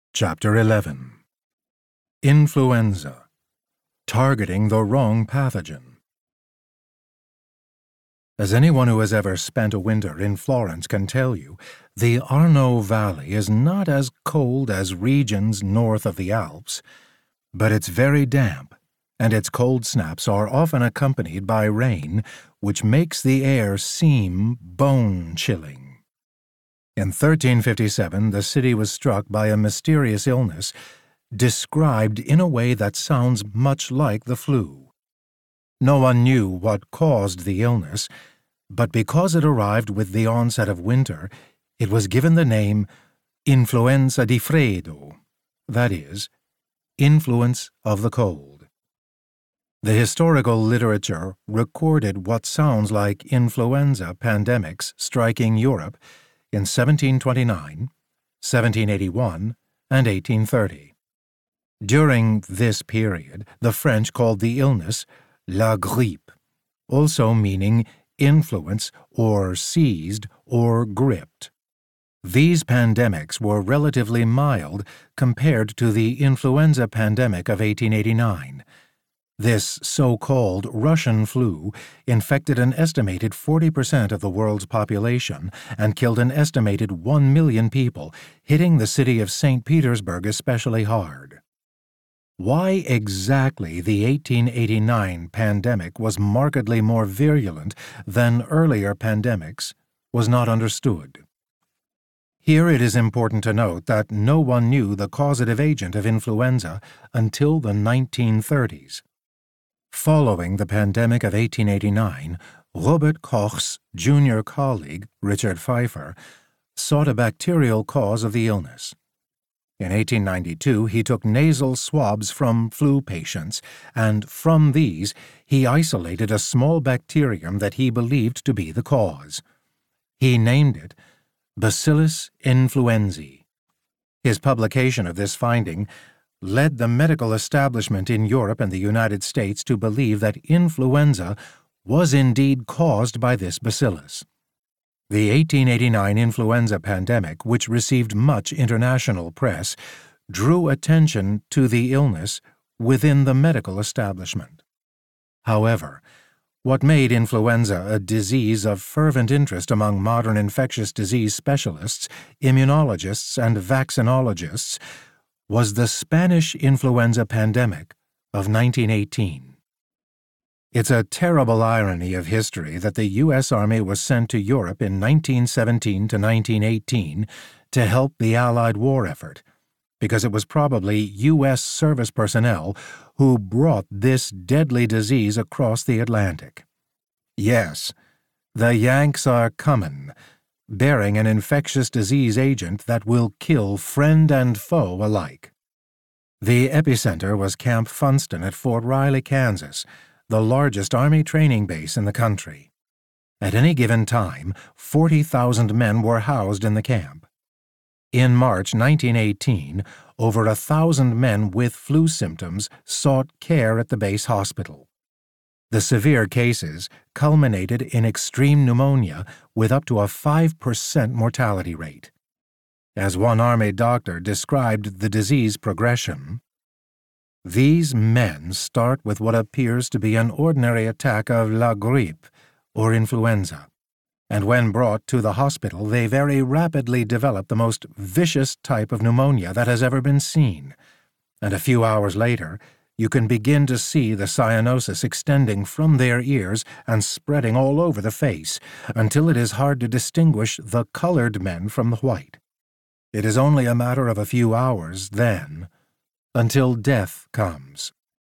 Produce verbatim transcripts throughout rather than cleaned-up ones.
Chapter eleven. Influenza. Targeting the wrong pathogen. As anyone who has ever spent a winter in Florence can tell you, the Arno Valley is not as cold as regions north of the Alps, but it's very damp, and its cold snaps are often accompanied by rain, which makes the air seem bone-chilling. In thirteen fifty-seven, the city was struck by a mysterious illness described in a way that sounds much like the flu. No one knew what caused the illness, but because it arrived with the onset of winter, it was given the name influenza di freddo, that is, influence of the cold. The historical literature recorded what sounds like influenza pandemics striking Europe in seventeen twenty-nine, seventeen eighty-one, and eighteen thirty. During this period, the French called the illness la grippe, also meaning influence or seized or gripped. These pandemics were relatively mild compared to the influenza pandemic of eighteen eighty-nine. This so-called Russian flu infected an estimated forty percent of the world's population and killed an estimated one million people, hitting the city of Saint Petersburg especially hard. Why exactly the eighteen eighty-nine pandemic was markedly more virulent than earlier pandemics was not understood. Here it is important to note that no one knew the causative agent of influenza until the nineteen thirties. Following the pandemic of eighteen eighty-nine, Robert Koch's junior colleague, Richard Pfeiffer, sought a bacterial cause of the illness. In eighteen ninety-two, he took nasal swabs from flu patients, and from these he isolated a small bacterium that he believed to be the cause. He named it Bacillus influenzae. His publication of this finding led the medical establishment in Europe and the United States to believe that influenza was indeed caused by this bacillus. The eighteen eighty-nine influenza pandemic, which received much international press, drew attention to the illness within the medical establishment. However, what made influenza a disease of fervent interest among modern infectious disease specialists, immunologists, and vaccinologists was the Spanish influenza pandemic of nineteen eighteen. It's a terrible irony of history that the U S Army was sent to Europe in nineteen seventeen to nineteen eighteen to help the Allied war effort, because it was probably U S service personnel who brought this deadly disease across the Atlantic. Yes, the Yanks are coming, bearing an infectious disease agent that will kill friend and foe alike. The epicenter was Camp Funston at Fort Riley, Kansas, the largest Army training base in the country. At any given time, forty thousand men were housed in the camp. In March nineteen eighteen, over a thousand men with flu symptoms sought care at the base hospital. The severe cases culminated in extreme pneumonia with up to a five percent mortality rate. As one Army doctor described the disease progression, "These men start with what appears to be an ordinary attack of la grippe, or influenza, and when brought to the hospital they very rapidly develop the most vicious type of pneumonia that has ever been seen, and a few hours later you can begin to see the cyanosis extending from their ears and spreading all over the face until it is hard to distinguish the colored men from the white. It is only a matter of a few hours, then, until death comes."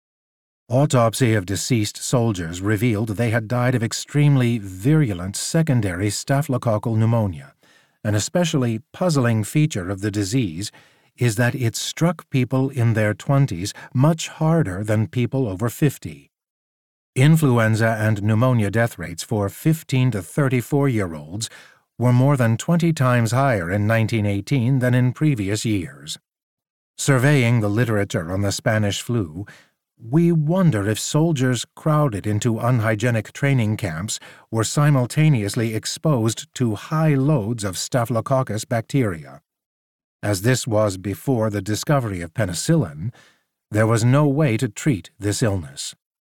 Autopsy of deceased soldiers revealed they had died of extremely virulent secondary staphylococcal pneumonia. An especially puzzling feature of the disease is that it struck people in their twenties much harder than people over fifty. Influenza and pneumonia death rates for fifteen to thirty-four-year-olds were more than twenty times higher in nineteen eighteen than in previous years. Surveying the literature on the Spanish flu, we wonder if soldiers crowded into unhygienic training camps were simultaneously exposed to high loads of Staphylococcus bacteria. As this was before the discovery of penicillin, there was no way to treat this illness.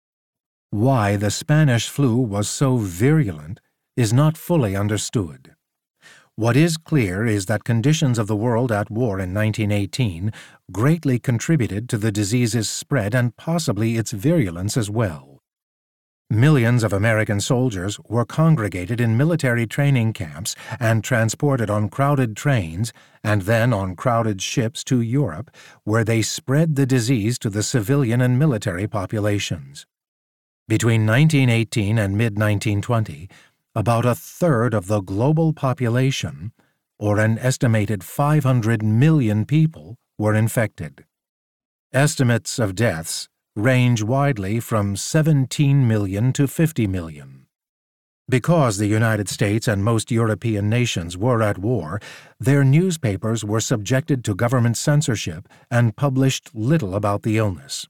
Why the Spanish flu was so virulent is not fully understood. What is clear is that conditions of the world at war in nineteen eighteen greatly contributed to the disease's spread and possibly its virulence as well. Millions of American soldiers were congregated in military training camps and transported on crowded trains and then on crowded ships to Europe, where they spread the disease to the civilian and military populations. Between nineteen eighteen and mid nineteen twenty, about a third of the global population, or an estimated five hundred million people, were infected. Estimates of deaths range widely from seventeen million to fifty million. Because the United States and most European nations were at war, their newspapers were subjected to government censorship and published little about the illness.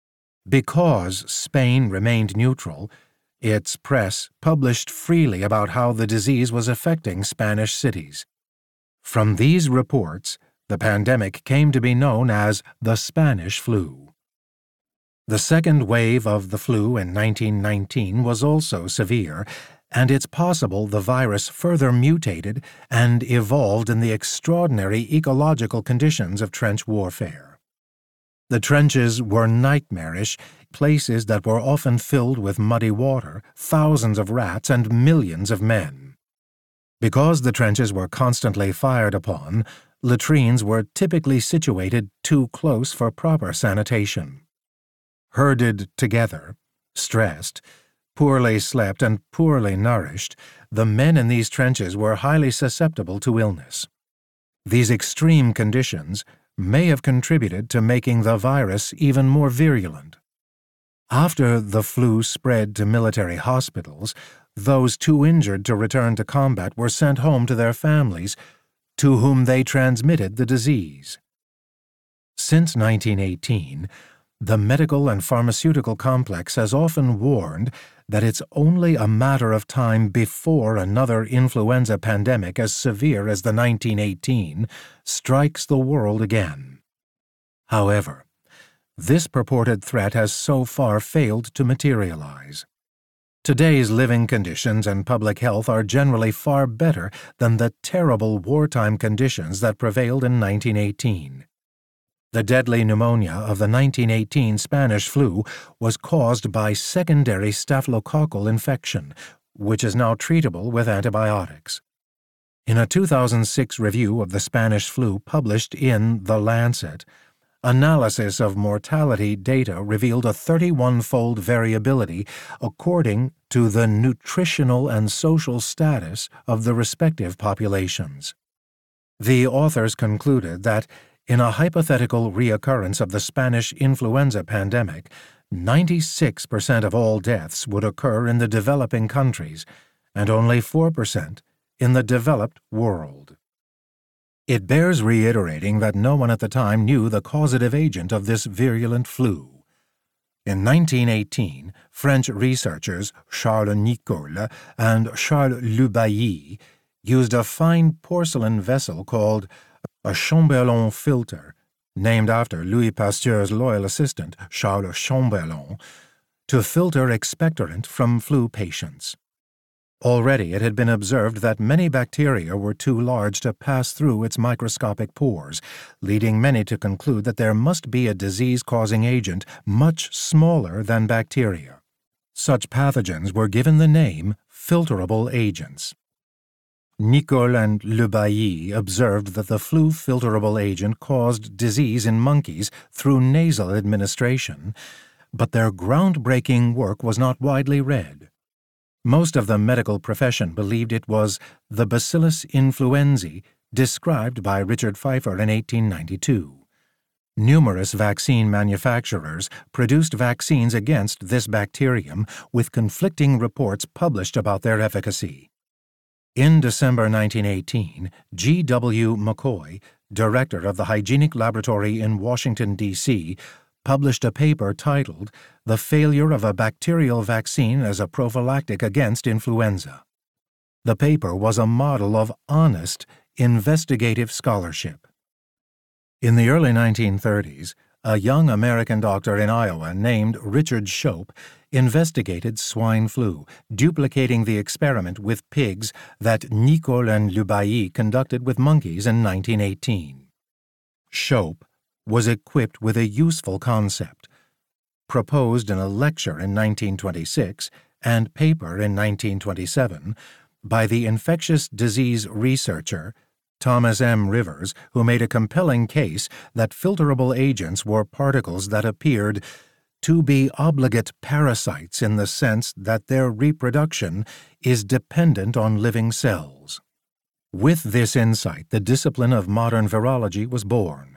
Because Spain remained neutral, its press published freely about how the disease was affecting Spanish cities. From these reports, the pandemic came to be known as the Spanish flu. The second wave of the flu in nineteen nineteen was also severe, and it's possible the virus further mutated and evolved in the extraordinary ecological conditions of trench warfare. The trenches were nightmarish, places that were often filled with muddy water, thousands of rats, and millions of men. Because the trenches were constantly fired upon, latrines were typically situated too close for proper sanitation. Herded together, stressed, poorly slept, and poorly nourished, the men in these trenches were highly susceptible to illness. These extreme conditions may have contributed to making the virus even more virulent. After the flu spread to military hospitals, those too injured to return to combat were sent home to their families, to whom they transmitted the disease. Since nineteen eighteen, the medical and pharmaceutical complex has often warned that it's only a matter of time before another influenza pandemic as severe as the nineteen eighteen strikes the world again. However, this purported threat has so far failed to materialize. Today's living conditions and public health are generally far better than the terrible wartime conditions that prevailed in nineteen eighteen. The deadly pneumonia of the nineteen eighteen Spanish flu was caused by secondary staphylococcal infection, which is now treatable with antibiotics. In a two thousand six review of the Spanish flu published in The Lancet, analysis of mortality data revealed a thirty-one-fold variability according to the nutritional and social status of the respective populations. The authors concluded that in a hypothetical reoccurrence of the Spanish influenza pandemic, ninety-six percent of all deaths would occur in the developing countries and only four percent in the developed world. It bears reiterating that no one at the time knew the causative agent of this virulent flu. In nineteen eighteen, French researchers Charles Nicolle and Charles Le Bailly used a fine porcelain vessel called a Chambellan filter, named after Louis Pasteur's loyal assistant, Charles Chambellan, to filter expectorant from flu patients. Already it had been observed that many bacteria were too large to pass through its microscopic pores, leading many to conclude that there must be a disease-causing agent much smaller than bacteria. Such pathogens were given the name filterable agents. Nicolle and Le Bailly observed that the flu filterable agent caused disease in monkeys through nasal administration, but their groundbreaking work was not widely read. Most of the medical profession believed it was the Bacillus influenzae described by Richard Pfeiffer in eighteen ninety-two. Numerous vaccine manufacturers produced vaccines against this bacterium with conflicting reports published about their efficacy. In December nineteen eighteen, G W McCoy, director of the Hygienic Laboratory in Washington, D C, published a paper titled The Failure of a Bacterial Vaccine as a Prophylactic Against Influenza. The paper was a model of honest, investigative scholarship. In the early nineteen thirties, a young American doctor in Iowa named Richard Shope investigated swine flu, duplicating the experiment with pigs that Nicole and Lubailly conducted with monkeys in nineteen eighteen. Shope was equipped with a useful concept, proposed in a lecture in nineteen twenty-six and paper in nineteen twenty-seven by the infectious disease researcher Thomas M. Rivers, who made a compelling case that filterable agents were particles that appeared to be obligate parasites in the sense that their reproduction is dependent on living cells. With this insight, the discipline of modern virology was born.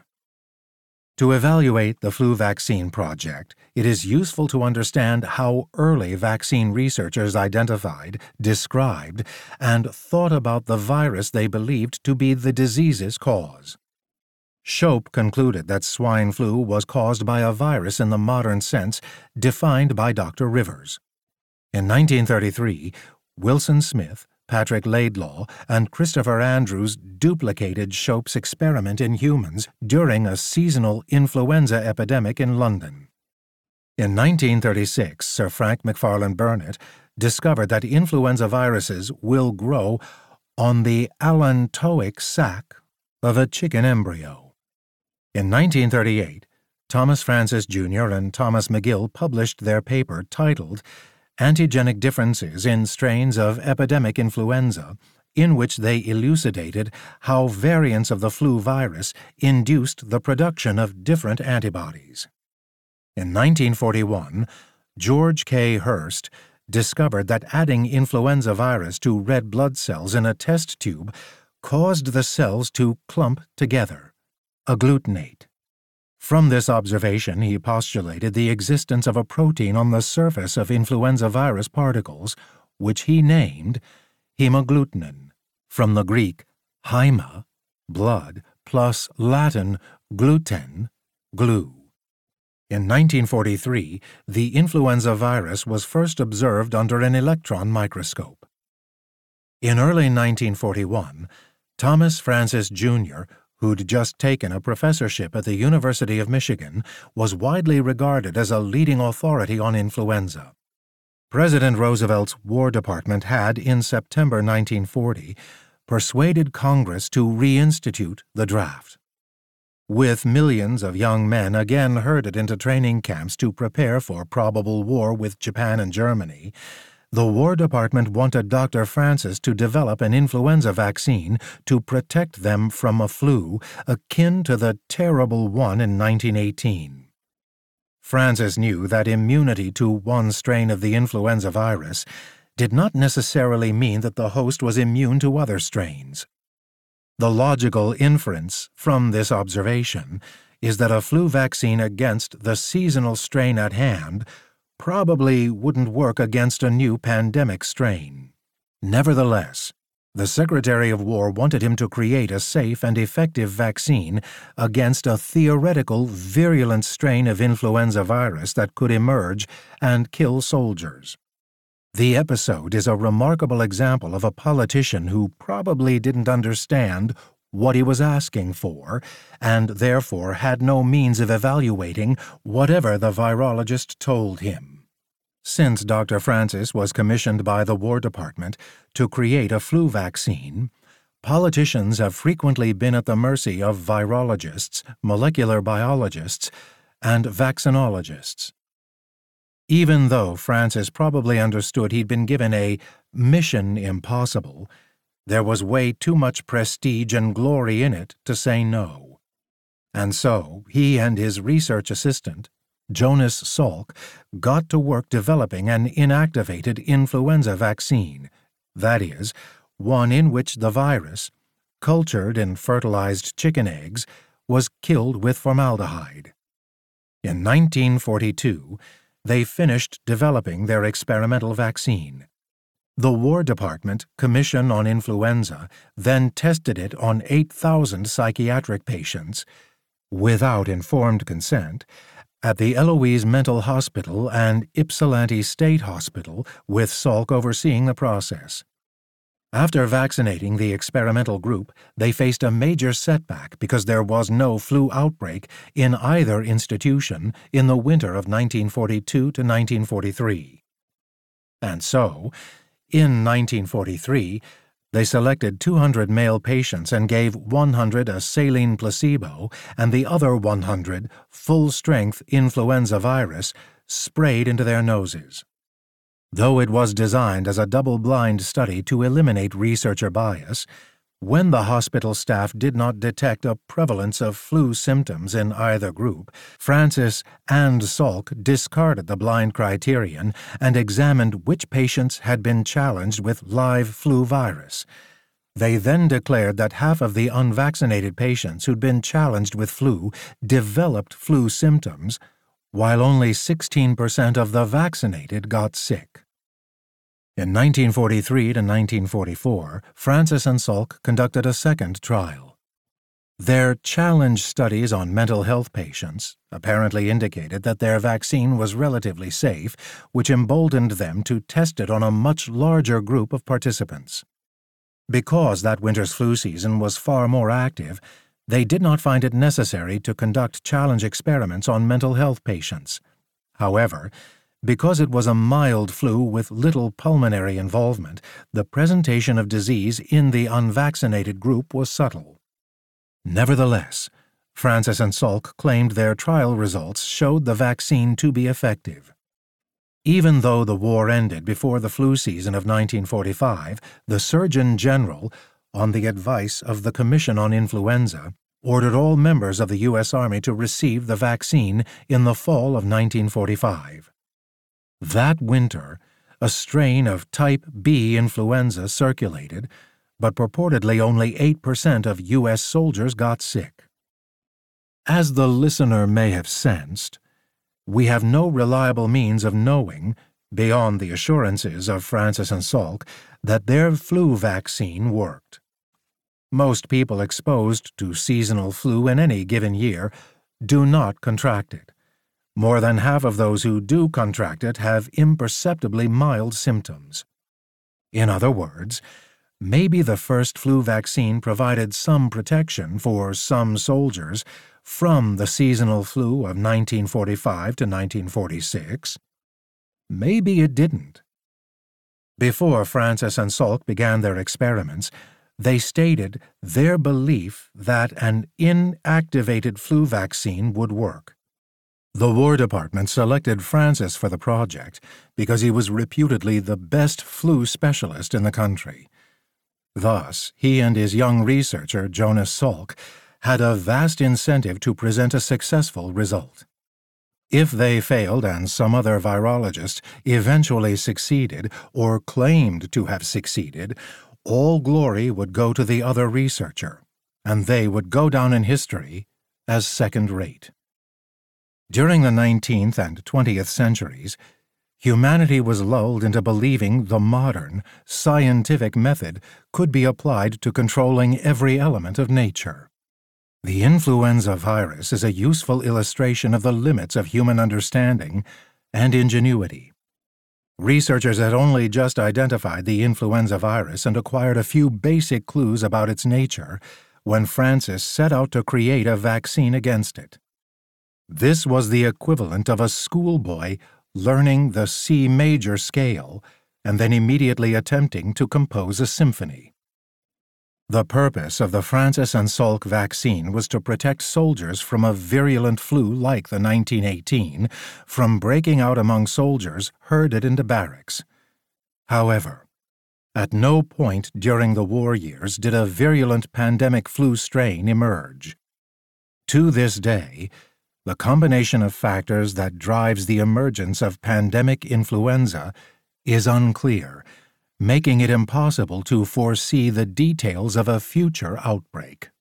To evaluate the flu vaccine project, it is useful to understand how early vaccine researchers identified, described, and thought about the virus they believed to be the disease's cause. Shope concluded that swine flu was caused by a virus in the modern sense defined by Doctor Rivers. In nineteen thirty-three, Wilson Smith, Patrick Laidlaw, and Christopher Andrews duplicated Shope's experiment in humans during a seasonal influenza epidemic in London. In nineteen thirty-six, Sir Frank Macfarlane Burnet discovered that influenza viruses will grow on the allantoic sac of a chicken embryo. In nineteen thirty-eight, Thomas Francis Junior and Thomas McGill published their paper titled Antigenic Differences in Strains of Epidemic Influenza, in which they elucidated how variants of the flu virus induced the production of different antibodies. In nineteen forty-one, George K. Hurst discovered that adding influenza virus to red blood cells in a test tube caused the cells to clump together, agglutinate. From this observation, he postulated the existence of a protein on the surface of influenza virus particles, which he named hemagglutinin, from the Greek haima, blood, plus Latin gluten, glue. In nineteen forty-three, the influenza virus was first observed under an electron microscope. In early nineteen forty-one, Thomas Francis Junior, who'd just taken a professorship at the University of Michigan, was widely regarded as a leading authority on influenza. President Roosevelt's War Department had, in September nineteen forty, persuaded Congress to reinstitute the draft. With millions of young men again herded into training camps to prepare for probable war with Japan and Germany, the War Department wanted Doctor Francis to develop an influenza vaccine to protect them from a flu akin to the terrible one in nineteen eighteen. Francis knew that immunity to one strain of the influenza virus did not necessarily mean that the host was immune to other strains. The logical inference from this observation is that a flu vaccine against the seasonal strain at hand probably wouldn't work against a new pandemic strain. Nevertheless, the Secretary of War wanted him to create a safe and effective vaccine against a theoretical virulent strain of influenza virus that could emerge and kill soldiers. The episode is a remarkable example of a politician who probably didn't understand what he was asking for, and therefore had no means of evaluating whatever the virologist told him. Since Doctor Francis was commissioned by the War Department to create a flu vaccine, politicians have frequently been at the mercy of virologists, molecular biologists, and vaccinologists. Even though Francis probably understood he'd been given a mission impossible, there was way too much prestige and glory in it to say no. And so he and his research assistant, Jonas Salk, got to work developing an inactivated influenza vaccine, that is, one in which the virus, cultured in fertilized chicken eggs, was killed with formaldehyde. In nineteen forty-two, they finished developing their experimental vaccine. The War Department Commission on Influenza then tested it on eight thousand psychiatric patients, without informed consent, at the Eloise Mental Hospital and Ypsilanti State Hospital, with Salk overseeing the process. After vaccinating the experimental group, they faced a major setback because there was no flu outbreak in either institution in the winter of nineteen forty-two to nineteen forty-three. And so, in nineteen forty-three, they selected two hundred male patients and gave one hundred a saline placebo and the other one hundred full-strength influenza virus sprayed into their noses. Though it was designed as a double-blind study to eliminate researcher bias, when the hospital staff did not detect a prevalence of flu symptoms in either group, Francis and Salk discarded the blind criterion and examined which patients had been challenged with live flu virus. They then declared that half of the unvaccinated patients who'd been challenged with flu developed flu symptoms, while only sixteen percent of the vaccinated got sick. In nineteen forty-three to nineteen forty-four, Francis and Salk conducted a second trial. Their challenge studies on mental health patients apparently indicated that their vaccine was relatively safe, which emboldened them to test it on a much larger group of participants. Because that winter's flu season was far more active, they did not find it necessary to conduct challenge experiments on mental health patients. However, because it was a mild flu with little pulmonary involvement, the presentation of disease in the unvaccinated group was subtle. Nevertheless, Francis and Salk claimed their trial results showed the vaccine to be effective. Even though the war ended before the flu season of nineteen forty-five, the Surgeon General, on the advice of the Commission on Influenza, ordered all members of the U S Army to receive the vaccine in the fall of nineteen forty-five. That winter, a strain of type B influenza circulated, but purportedly only eight percent of U S soldiers got sick. As the listener may have sensed, we have no reliable means of knowing, beyond the assurances of Francis and Salk, that their flu vaccine worked. Most people exposed to seasonal flu in any given year do not contract it. More than half of those who do contract it have imperceptibly mild symptoms. In other words, maybe the first flu vaccine provided some protection for some soldiers from the seasonal flu of nineteen forty-five to nineteen forty-six. Maybe it didn't. Before Francis and Salk began their experiments, they stated their belief that an inactivated flu vaccine would work. The War Department selected Francis for the project because he was reputedly the best flu specialist in the country. Thus, he and his young researcher, Jonas Salk, had a vast incentive to present a successful result. If they failed and some other virologist eventually succeeded or claimed to have succeeded, all glory would go to the other researcher, and they would go down in history as second-rate. During the nineteenth and twentieth centuries, humanity was lulled into believing the modern, scientific method could be applied to controlling every element of nature. The influenza virus is a useful illustration of the limits of human understanding and ingenuity. Researchers had only just identified the influenza virus and acquired a few basic clues about its nature when Francis set out to create a vaccine against it. This was the equivalent of a schoolboy learning the C major scale and then immediately attempting to compose a symphony. The purpose of the Francis and Salk vaccine was to protect soldiers from a virulent flu like the nineteen eighteen from breaking out among soldiers herded into barracks. However, at no point during the war years did a virulent pandemic flu strain emerge. To this day, the combination of factors that drives the emergence of pandemic influenza is unclear, making it impossible to foresee the details of a future outbreak.